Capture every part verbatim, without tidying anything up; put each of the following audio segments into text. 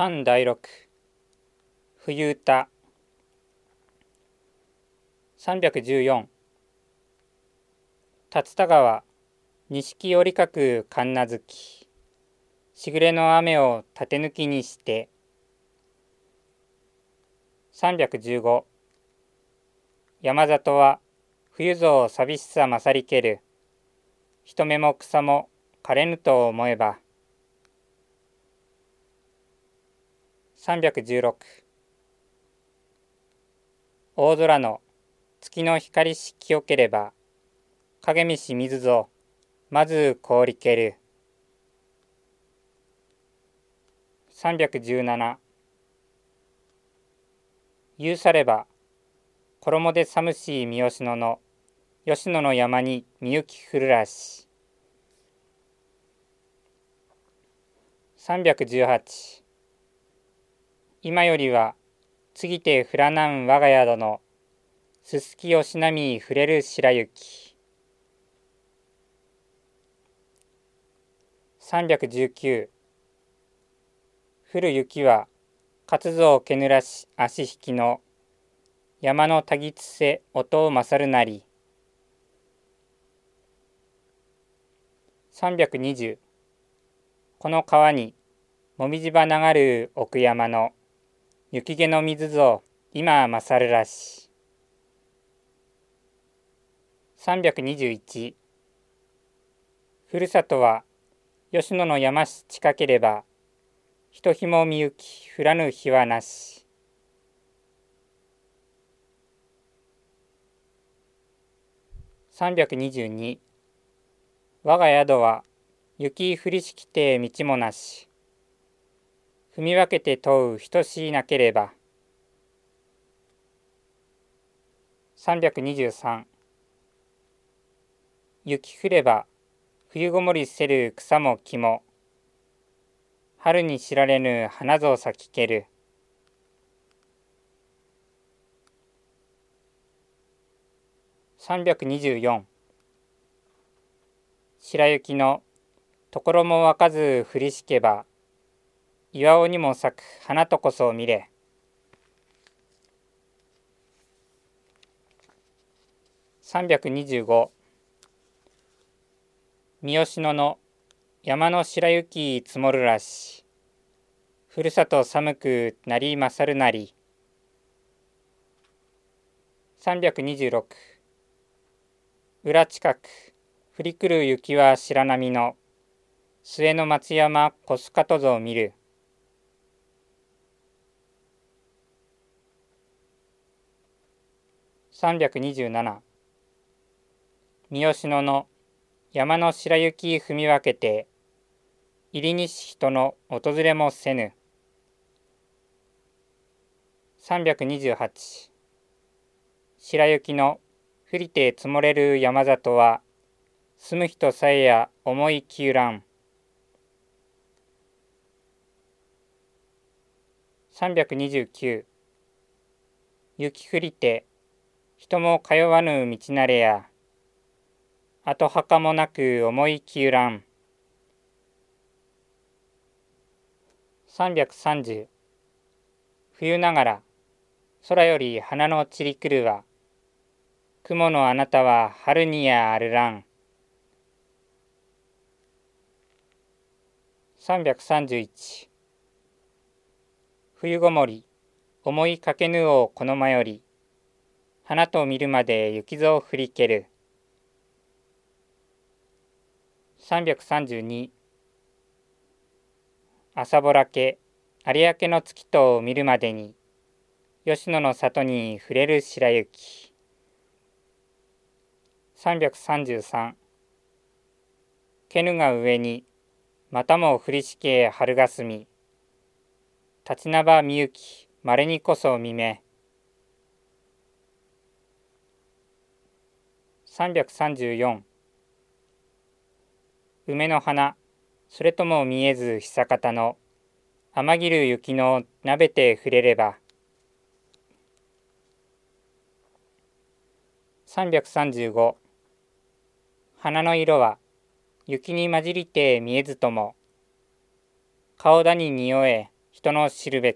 巻だいろく冬歌さんびゃくじゅうよん竜田川錦織かく神無月しぐれの雨を縦抜きにしてさんびゃくじゅうご山里は冬ぞ寂しさ勝りける人目も草も枯れぬと思えばさんびゃくじゅうろく大空の月の光し清ければ影見し水ぞまず凍りけるさんびゃくじゅうなな言うされば衣で寒し三好野の吉野の山にみゆき降るらしさんびゃくじゅうはち今よりは次て降らなん我が宿のすすきよしなみ触れる白雪さんびゃくじゅうきゅう降る雪は活動けぬらし足引きの山のたぎつせ音を勝るなりさんびゃくにじゅうこの川にもみじば流る奥山の雪気の水ぞ今勝るらしさんびゃくにじゅういちふるさとは吉野の山し近ければひとひもみゆき降らぬ日はなしさんびゃくにじゅうに我が宿は雪降りしきて道もなし踏み分けて問う等しいなければさんびゃくにじゅうさん雪降れば冬ごもりせる草も木も春に知られぬ花ぞ咲きけるさんびゃくにじゅうよん白雪のところもわかず降りしけば岩尾にも咲く花とこそ見れさんびゃくにじゅうご三好野の山の白雪積もるらしふるさと寒くなり勝るなりさんびゃくにじゅうろく裏近く降り来る雪は白波の末の松山小須賀とぞ見るさんびゃくにじゅうなな三好野の山の白雪踏み分けて入りにし人の訪れもせぬさんびゃくにじゅうはち白雪の降りて積もれる山里は住む人さえや思いきゆらんさんびゃくにじゅうきゅう雪降りて人も通わぬ道なれや跡墓もなく思いきゆらんさんびゃくさんじゅう冬ながら空より花の散り来るは雲のあなたは春にやあるらんさんびゃくさんじゅういち冬ごもり思いかけぬをこのまより花と見るまで雪ぞ降りけるさんびゃくさんじゅうに朝ぼらけ有明の月と見るまでに吉野の里に触れる白雪さんびゃくさんじゅうさんけぬが上にまたも降りしけ春がすみ立ちなばみゆきまれにこそ見めさんびゃくさんじゅうよん梅の花それとも見えず久方の雨ぎる雪のなべて触れればさんびゃくさんじゅうご花の色は雪に混じりて見えずとも顔だに匂え人の知るべく。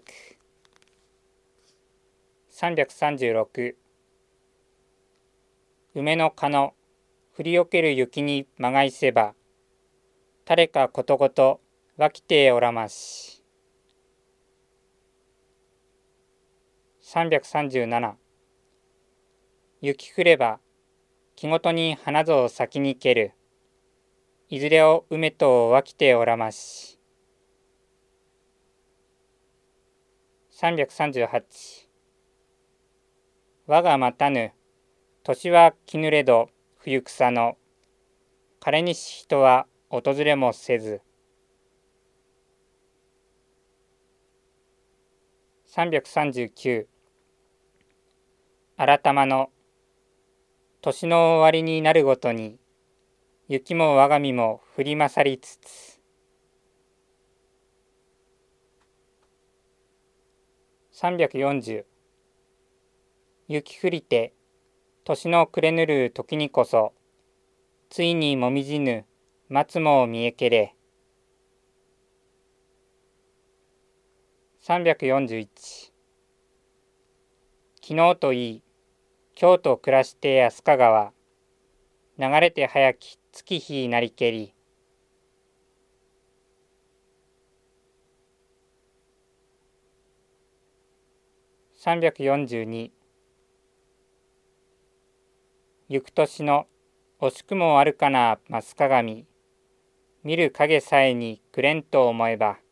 さんびゃくさんじゅうろく。梅の花の降りよける雪にまがいせば、誰かことごとわきておらまし。さんびゃくさんじゅうなな。雪降れば木ごとに花ぞ咲きにける。いずれを梅とわきておらまし。さんびゃくさんじゅうはち。我が待たぬ年は来ぬれど冬草の枯れにし人は訪れもせず。さんびゃくさんじゅうきゅう。改まの年の終わりになるごとに雪も我が身も降り勝りつつ。さんびゃくよんじゅう。雪降りて年の暮れぬる時にこそついにもみじぬ松も見えけれ。さんびゃくよんじゅういち。昨日といい今日と暮らして安か川流れて早き月日なりけり。さんびゃくよんじゅうに。ゆく年の惜しくもあるかな松鏡見る影さえにくれんと思えば。